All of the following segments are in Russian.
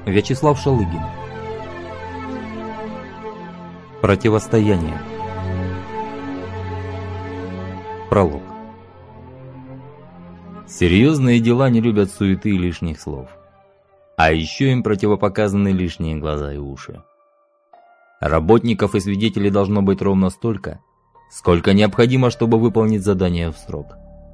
Вячеслав Шалыгин. Противостояние. Пролог. Серьезные дела не любят суеты и лишних слов. А еще им противопоказаны лишние глаза и уши. Работников и свидетелей должно быть ровно столько, сколько необходимо, чтобы выполнить задание в срок.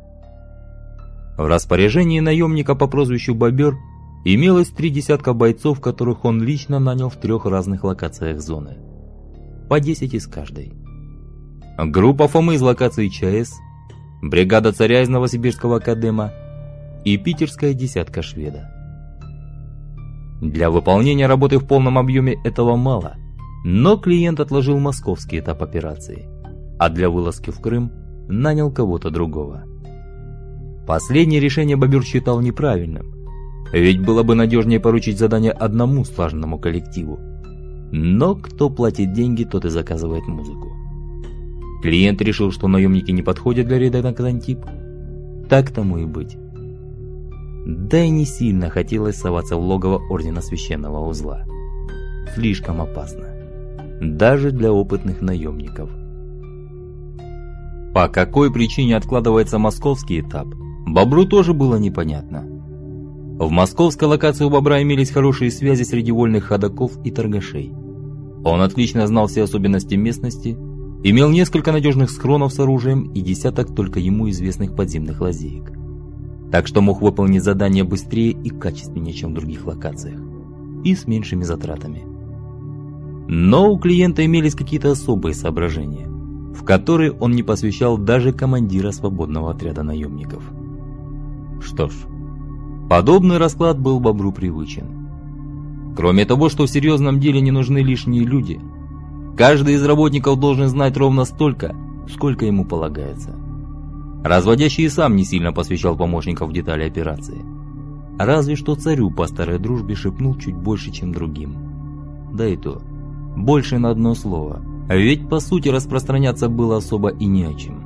В распоряжении наемника по прозвищу Бобер имелось 3 десятка бойцов, которых он лично нанял в 3 разных локациях зоны. По 10 из каждой. Группа Фомы из локации ЧАЭС, бригада Царя из Новосибирского Академа и питерская десятка Шведа. Для выполнения работы в полном объеме этого мало, но клиент отложил московский этап операции, а для вылазки в Крым нанял кого-то другого. Последнее решение Бобер считал неправильным, ведь было бы надежнее поручить задание одному слаженному коллективу. Но кто платит деньги, тот и заказывает музыку. Клиент решил, что наемники не подходят для рейда на Казантип. Так тому и быть. Да и не сильно хотелось соваться в логово Ордена Священного Узла. Слишком опасно. Даже для опытных наемников. По какой причине откладывается московский этап, Бобру тоже было непонятно. В московской локации у Бобра имелись хорошие связи среди вольных ходоков и торгашей. Он отлично знал все особенности местности, имел несколько надежных схронов с оружием и десяток только ему известных подземных лазеек. Так что мог выполнить задание быстрее и качественнее, чем в других локациях, и с меньшими затратами. Но у клиента имелись какие-то особые соображения, в которые он не посвящал даже командира свободного отряда наемников. Что ж, подобный расклад был Бобру привычен. Кроме того, что в серьезном деле не нужны лишние люди, каждый из работников должен знать ровно столько, сколько ему полагается. Разводящий и сам не сильно посвящал помощников в детали операции. Разве что царю по старой дружбе шепнул чуть больше, чем другим. Да и то, больше на одно слово, ведь по сути распространяться было особо и не о чем.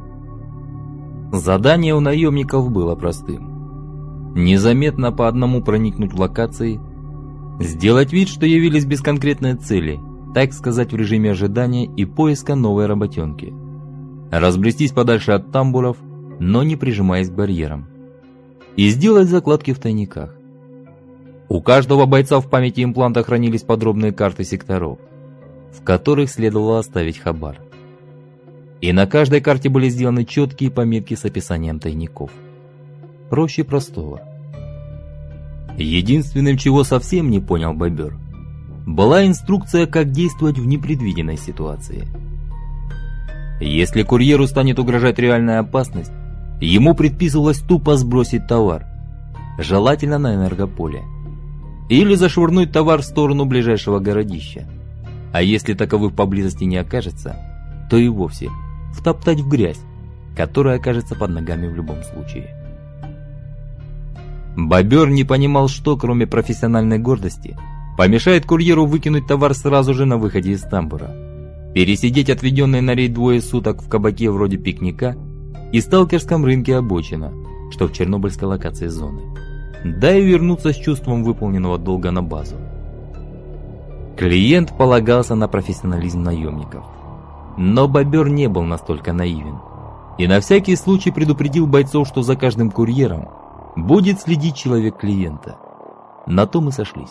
Задание у наемников было простым. Незаметно по одному проникнуть в локации, сделать вид, что явились без конкретной цели, так сказать, в режиме ожидания и поиска новой работенки. Разбрестись подальше от тамбуров, но не прижимаясь к барьерам. И сделать закладки в тайниках. У каждого бойца в памяти импланта хранились подробные карты секторов, в которых следовало оставить хабар. И на каждой карте были сделаны четкие пометки с описанием тайников. Проще простого. Единственным, чего совсем не понял Бобер, была инструкция, как действовать в непредвиденной ситуации. Если курьеру станет угрожать реальная опасность, ему предписывалось тупо сбросить товар, желательно на энергополе, или зашвырнуть товар в сторону ближайшего городища, а если таковых поблизости не окажется, то и вовсе втоптать в грязь, которая окажется под ногами в любом случае. Бобер не понимал, что, кроме профессиональной гордости, помешает курьеру выкинуть товар сразу же на выходе из тамбура, пересидеть отведенные на рейд 2 суток в кабаке вроде пикника и сталкерском рынке обочина, что в чернобыльской локации зоны, да и вернуться с чувством выполненного долга на базу. Клиент полагался на профессионализм наемников, но Бобер не был настолько наивен и на всякий случай предупредил бойцов, что за каждым курьером будет следить человек клиента. На то мы сошлись.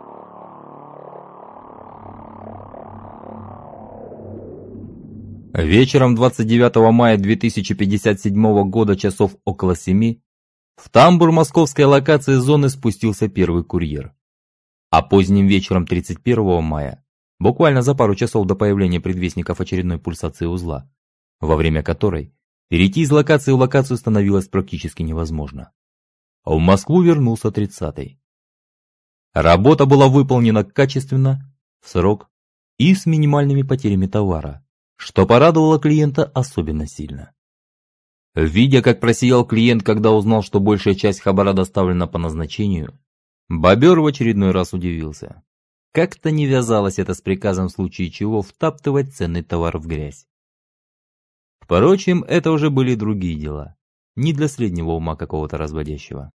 Вечером 29 мая 2057 года часов около 7 в тамбур московской локации зоны спустился первый курьер. А поздним вечером 31 мая, буквально за пару часов до появления предвестников очередной пульсации узла, во время которой перейти из локации в локацию становилось практически невозможно, в Москву вернулся 30-й. Работа была выполнена качественно, в срок и с минимальными потерями товара, что порадовало клиента особенно сильно. Видя, как просиял клиент, когда узнал, что большая часть хабара доставлена по назначению, Бобер в очередной раз удивился. Как-то не вязалось это с приказом, в случае чего втаптывать ценный товар в грязь. Впрочем, это уже были другие дела, не для среднего ума какого-то разводящего.